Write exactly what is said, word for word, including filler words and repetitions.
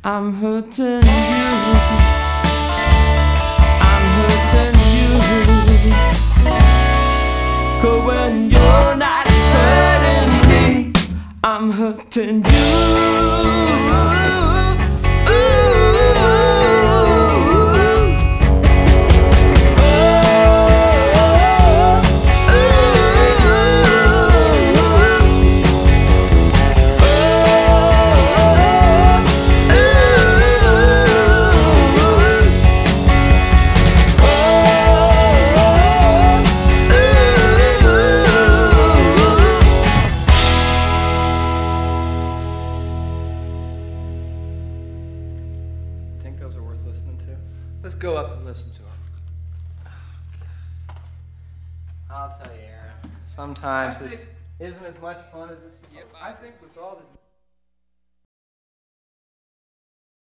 I'm hurting you. I'm hurting you. 'Cause when you're not hurting me, I'm hurting you. Think those are worth listening to? Let's go up and listen to them. I'll tell you, Aaron. Sometimes this isn't as much fun as it seems. I think with all the